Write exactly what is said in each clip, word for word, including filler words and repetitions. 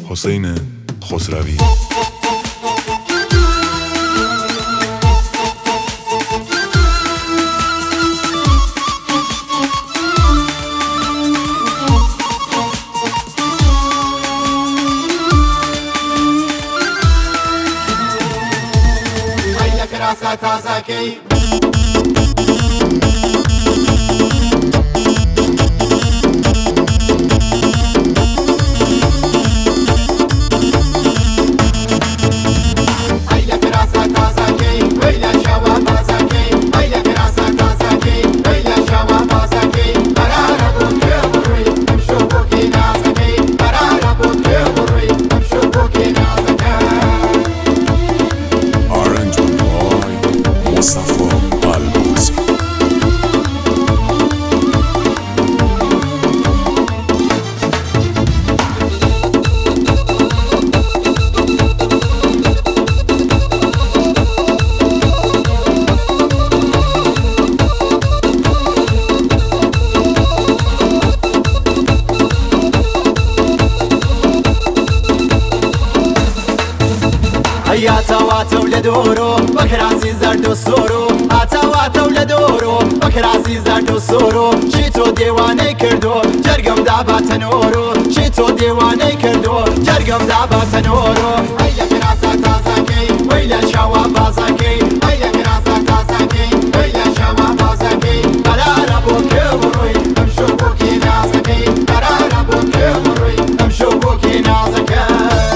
حسین خسروی. راسا تازاکی يا تواتو لدورو بكراسي زرد السورو اتواتو لدورو بكراسي زرد السورو شيتو ديواني كردو جرقم دابا تنورو شيتو ديواني كردو جرقم دابا تنورو هيا كراسة تازاكي ويلا شوا بازاكي هيا كراسة تازاكي ويلا شوا بازاكي قرار بوكي وروي امشو بوكي نازكي قرار بوكي وروي امشو بوكي نازكي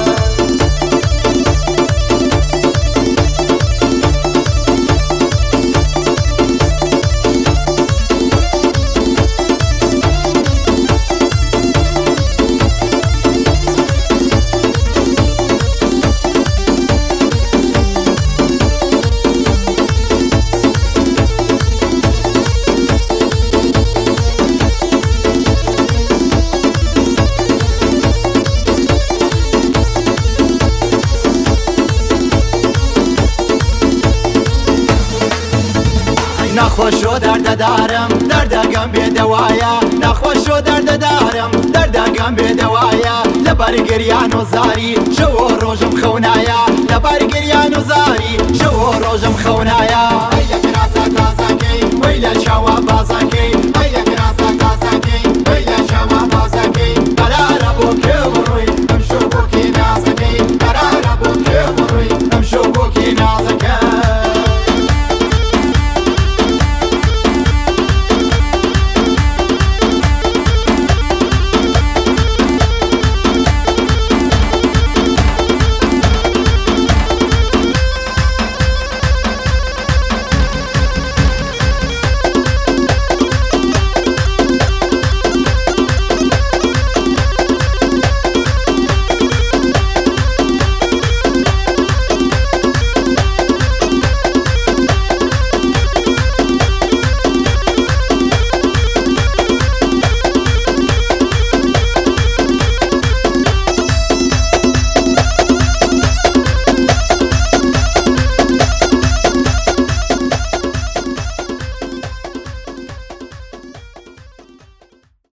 نخوشو درد دارم دردگم بیدوایا نخوشو درد دارم دردگم بیدوایا لبر گریان و زاری شو روزم خونایا لبر گریان و زاری شو روزم خونایا